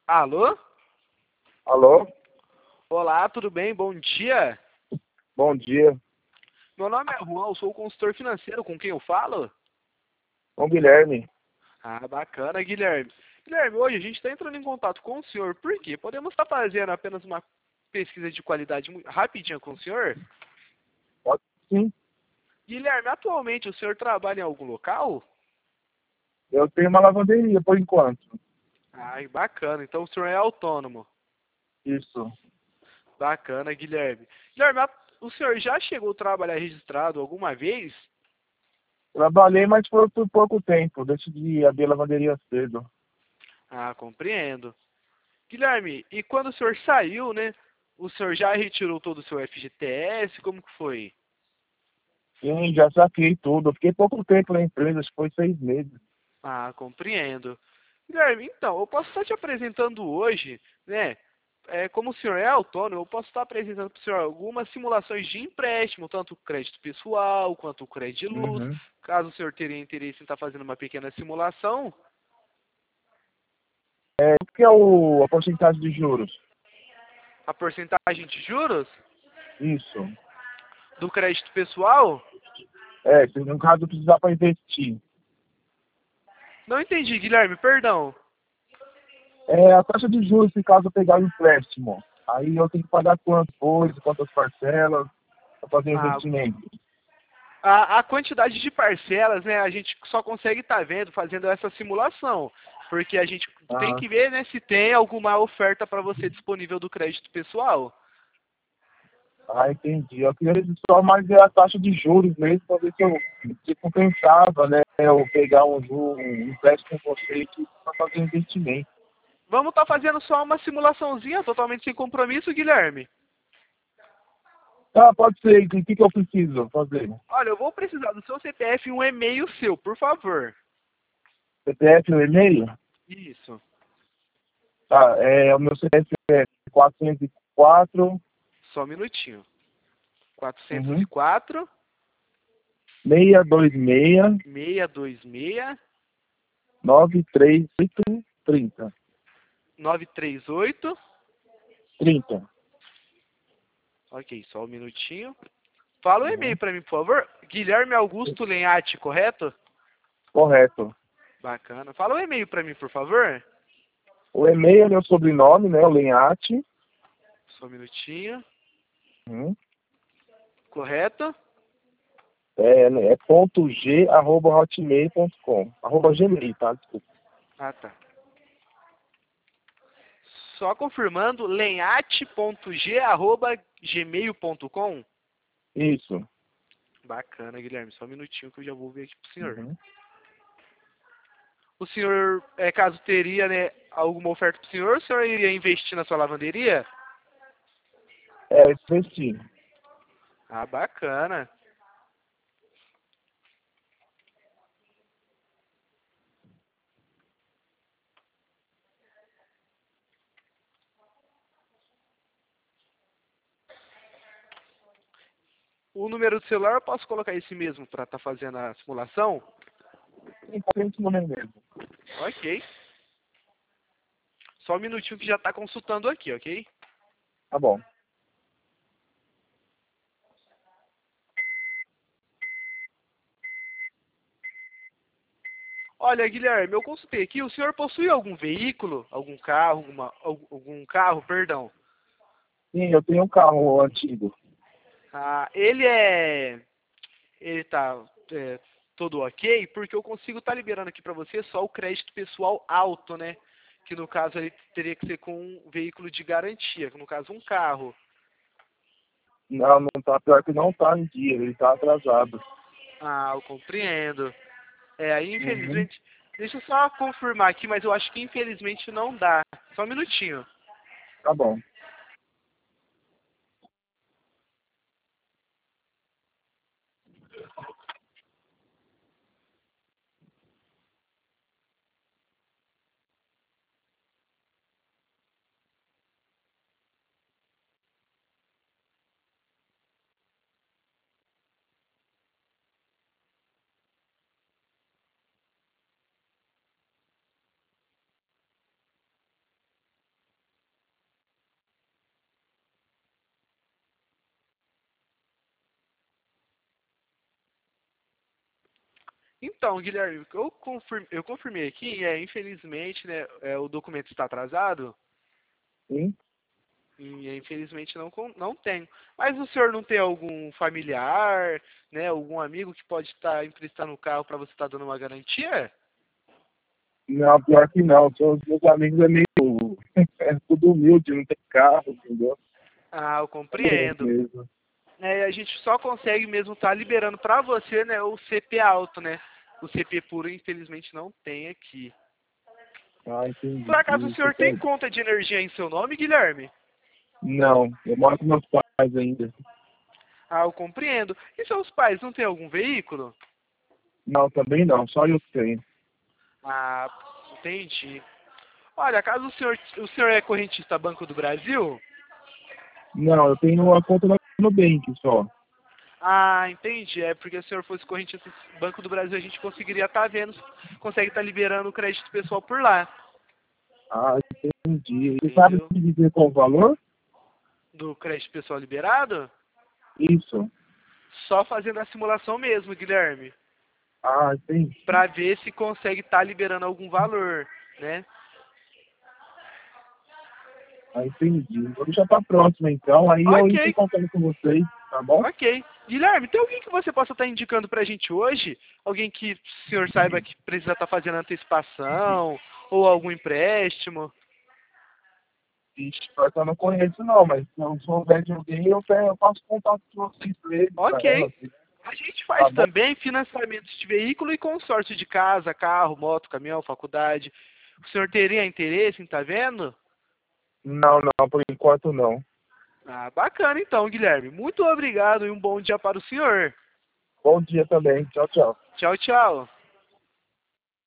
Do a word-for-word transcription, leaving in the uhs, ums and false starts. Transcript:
Alô? Alô? Olá, tudo bem? Bom dia. Bom dia. Meu nome é Juan, eu sou o consultor financeiro. Com quem eu falo? Bom, Guilherme. Ah, bacana, Guilherme. Guilherme, hoje a gente está entrando em contato com o senhor. Por quê? Podemos estar fazendo apenas uma pesquisa de qualidade mu- rapidinha com o senhor? Pode sim. Guilherme, atualmente o senhor trabalha em algum local? Eu tenho uma lavanderia por enquanto. Ai, bacana. Então o senhor é autônomo. Isso. Bacana, Guilherme. Guilherme, a- o senhor já chegou a trabalhar registrado alguma vez? Trabalhei, mas foi por pouco tempo. Decidi abrir a lavanderia cedo. Ah, compreendo. Guilherme, e quando o senhor saiu, né? O senhor já retirou todo o seu F G T S? Como que foi? Sim, já saquei tudo. Eu fiquei pouco tempo na empresa, acho que foi seis meses. Ah, compreendo. Guilherme, então, eu posso estar te apresentando hoje, né? É, como o senhor é autônomo, eu posso estar apresentando para o senhor algumas simulações de empréstimo, tanto crédito pessoal quanto crédito de luz. Uhum. Caso o senhor teria interesse em estar fazendo uma pequena simulação, É, o que é o, a porcentagem de juros? a porcentagem de juros Isso. do crédito pessoal, É, se no caso precisar para investir. não entendi, Guilherme, perdão. É a taxa de juros se caso eu pegar o empréstimo. Aí eu tenho que pagar quanto coisa, quantas parcelas, para fazer Ah, investimento. A, a quantidade de parcelas, né, a gente só consegue estar vendo fazendo essa simulação, porque a gente tem Ah, que ver, né, se tem alguma oferta para você disponível do crédito pessoal. Ah, entendi. Eu queria só mais ver a taxa de juros mesmo, para ver se eu se compensava, né? Eu pegar um, ju- um empréstimo com você para fazer um investimento. Vamos estar fazendo só uma simulaçãozinha totalmente sem compromisso, Guilherme. Ah, pode ser. O que, que eu preciso fazer? Olha, eu vou precisar do seu C P F e um e-mail seu, por favor. C P F, o e-mail? Isso. Tá, é, o meu C P F é quatrocentos e quatro, Só um minutinho. quatrocentos e uhum, quatro, seiscentos e vinte e seis, seiscentos e vinte e seis, nove três oito, trinta. novecentos e trinta e oito. trinta. Ok, só um minutinho. Fala o e-mail Uhum. para mim, por favor. Guilherme Augusto Lenhati, correto? Correto. Bacana. Fala o e-mail para mim, por favor. O e-mail é meu sobrenome, né? O Lenhate. Só um minutinho. Uhum. Correto? É, né, é ponto g, arroba hotmail ponto com. Arroba gmail, tá? Desculpa. Ah, tá. Só confirmando, lenhate ponto g arroba gmail ponto com. Isso. Bacana, Guilherme. Só um minutinho que eu já vou ver aqui pro senhor. Uhum. O senhor, é, caso teria, né, alguma oferta pro senhor, o senhor iria investir na sua lavanderia? É, investi. Ah, bacana. O número do celular eu posso colocar esse mesmo para estar fazendo a simulação? Importante no mesmo. Ok. Só um minutinho que já está consultando aqui, ok? Tá bom. Olha, Guilherme, eu consultei aqui. O senhor possui algum veículo, algum carro, alguma, al- algum carro, perdão? Sim, eu tenho um carro antigo. Ah, ele é, ele tá é, todo ok, porque eu consigo estar liberando aqui para você só o crédito pessoal alto, né? Que no caso ele teria que ser com um veículo de garantia, que no caso um carro. Não, não tá. Pior que não tá em dia, ele tá atrasado. Ah, eu compreendo. É, aí Uhum. infelizmente, deixa eu só confirmar aqui, mas eu acho que infelizmente não dá. Só um minutinho. Tá bom. Então, Guilherme, eu, confirme, eu confirmei aqui, é, infelizmente, né, é, o documento está atrasado, Sim? e infelizmente não, con- não tenho. Mas o senhor não tem algum familiar, né, algum amigo que pode estar emprestando o carro para você estar dando uma garantia? Não, pior que não. São, os meus amigos é meio. É tudo humilde, não tem carro, entendeu? Ah, eu É compreendo. mesmo. É, a gente só consegue mesmo estar liberando para você, né, o C P alto, né? O C P puro, infelizmente, não tem aqui. Ah, entendi. Por acaso o Isso, senhor tem tem. conta de energia em seu nome, Guilherme? Não, eu moro com meus pais ainda. Ah, eu compreendo. E seus pais não têm algum veículo? Não, também não, só eu tenho. Ah, entendi. Olha, caso o senhor, o senhor é correntista Banco do Brasil? Não, eu tenho uma conta no Nubank só. Ah, entendi. É porque se o senhor fosse correntista Banco do Brasil, a gente conseguiria estar vendo, consegue estar liberando o crédito pessoal por lá. Ah, entendi. Você sabe Entendeu? me dizer qual o valor? Do crédito pessoal liberado? Isso. Só fazendo a simulação mesmo, Guilherme. Ah, entendi. Para ver se consegue estar liberando algum valor, né? Ah, entendi. Vou deixar pra próxima então, aí eu entro em Ok, contato com vocês, tá bom? ok. Guilherme, tem alguém que você possa estar indicando pra gente hoje? Alguém que o senhor saiba que precisa estar fazendo antecipação ou algum empréstimo? Ixi, pior que eu não conheço não, mas se eu souber de alguém, eu, pego, eu faço contato com vocês pra ele, pra ela, Ok. assim, A gente tá faz bom? também financiamentos de veículo e consórcio de casa, carro, moto, caminhão, faculdade. O senhor teria interesse em estar vendo? Não, não, por enquanto não. Ah, bacana então, Guilherme. Muito obrigado e um bom dia para o senhor. Bom dia também. Tchau, tchau. Tchau, tchau.